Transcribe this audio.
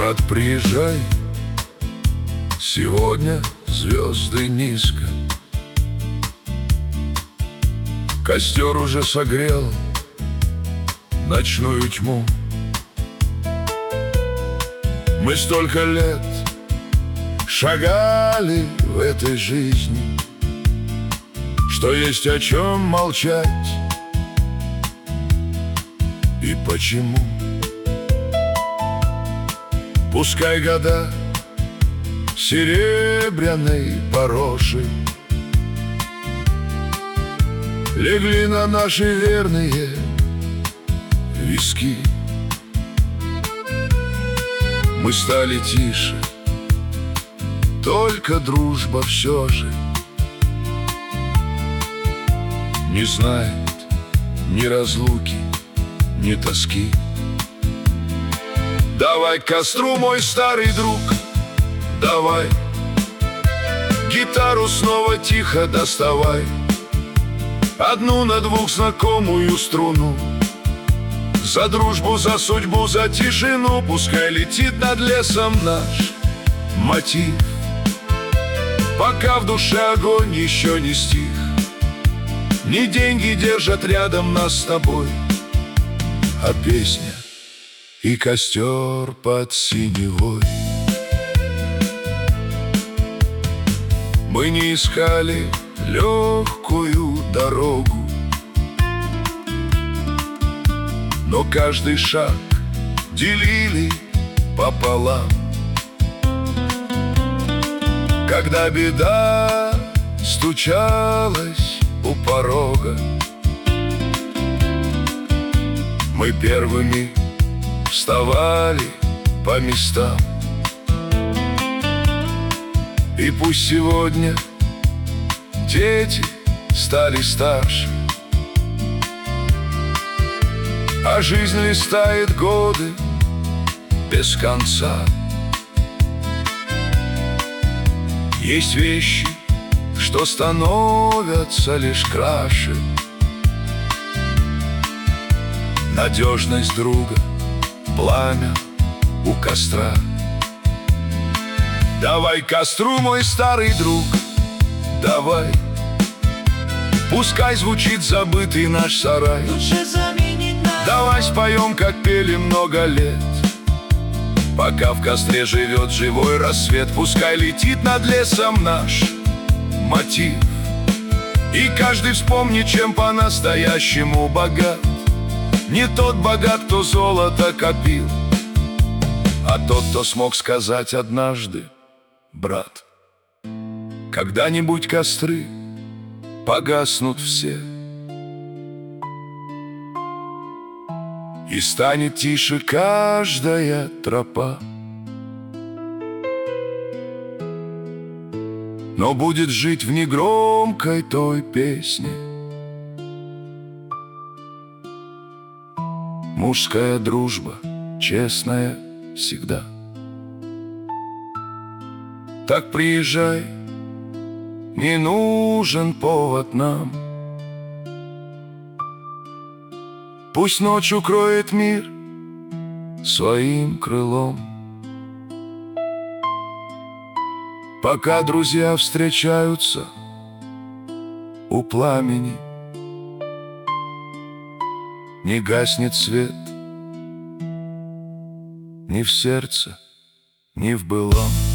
Брат, приезжай, сегодня звезды низко. Костер уже согрел ночную тьму. Мы столько лет шагали в этой жизни, что есть о чем молчать. И почему? Пускай года серебряной пороши легли на наши верные виски. Мы стали тише, только дружба все же не знает ни разлуки, ни тоски. Давай к костру, мой старый друг, давай гитару снова тихо доставай, одну на двух знакомую струну. За дружбу, за судьбу, за тишину, пускай летит над лесом наш мотив, пока в душе огонь еще не стих. Не деньги держат рядом нас с тобой, а песня и костер под синевой. Мы не искали легкую дорогу, но каждый шаг делили пополам. Когда беда стучалась у порога, мы первыми вставали по местам. И пусть сегодня дети стали старше, а жизнь листает годы без конца, есть вещи, что становятся лишь краше. Надежность друга, пламя у костра. Давай к костру, мой старый друг, давай. Пускай звучит забытый наш сарай. Давай споем, как пели много лет, пока в костре живет живой рассвет. Пускай летит над лесом наш мотив, и каждый вспомнит, чем по-настоящему богат. Не тот богат, кто золото копил, а тот, кто смог сказать однажды: брат, когда-нибудь костры погаснут все, и станет тише каждая тропа, но будет жить в негромкой той песне мужская дружба, честная всегда. Так приезжай, не нужен повод нам. Пусть ночь укроет мир своим крылом, пока друзья встречаются у пламени, не гаснет свет ни в сердце, ни в былом.